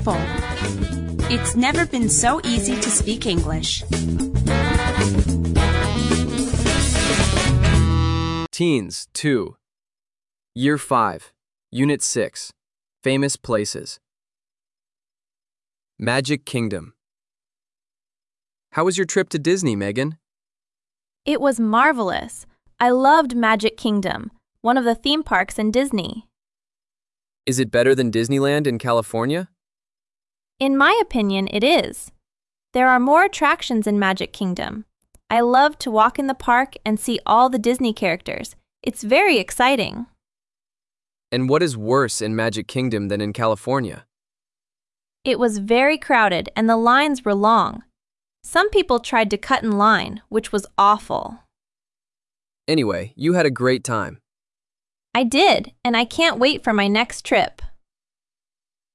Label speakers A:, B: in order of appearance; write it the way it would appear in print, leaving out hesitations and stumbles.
A: wonderful. It's never been so easy to speak English.
B: Teens 2. Year 5. Unit 6. Famous Places. Magic Kingdom. How was your trip to Disney, Megan?
C: It was marvelous. I loved Magic Kingdom, one of the theme parks in Disney.
B: Is it better than Disneyland in California?
C: In my opinion, it is. There are more attractions in Magic Kingdom. I love to walk in the park and see all the Disney characters. It's very exciting.
B: And what is worse in Magic Kingdom than in California?
C: It was very crowded and the lines were long. Some people tried to cut in line, which was awful.
B: Anyway, you had a great time.
C: I did, and I can't wait for my next trip.